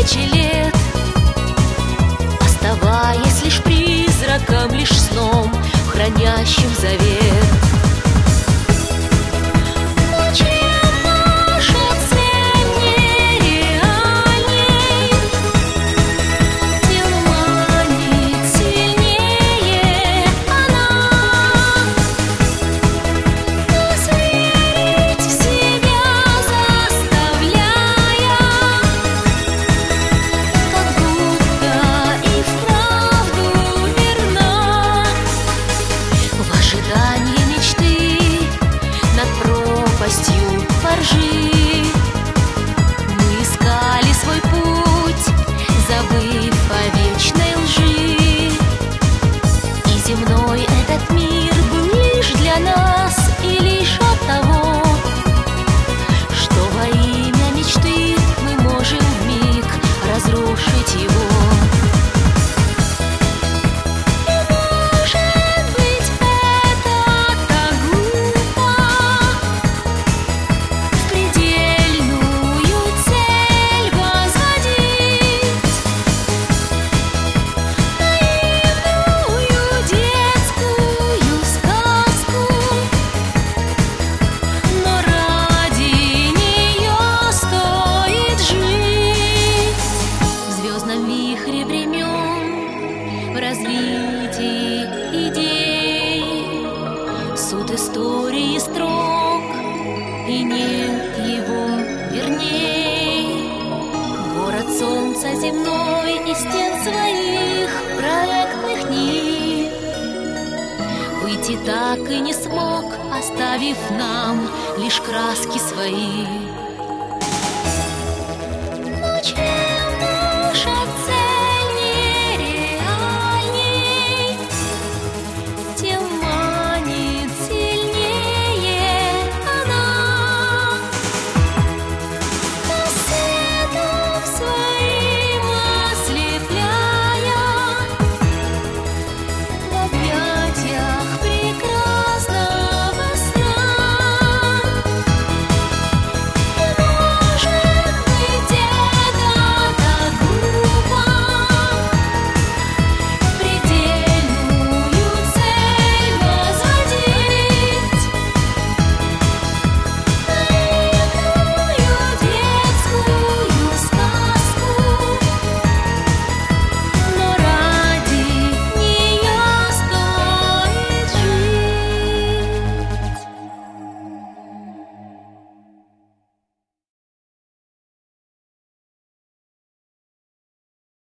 тысячи лет, оставаясь лишь призраком, лишь сном, хранящим завет. Мы искали свой путь, забыв о вечной лжи. И земной этот мир был лишь для нас, и лишь от того, что во имя мечты мы можем вмиг разрушить его. В развитии идей суд истории строг, и нет его верней. Город солнца земной и стен своих проектных нив выйти так и не смог, оставив нам лишь краски свои. Ночь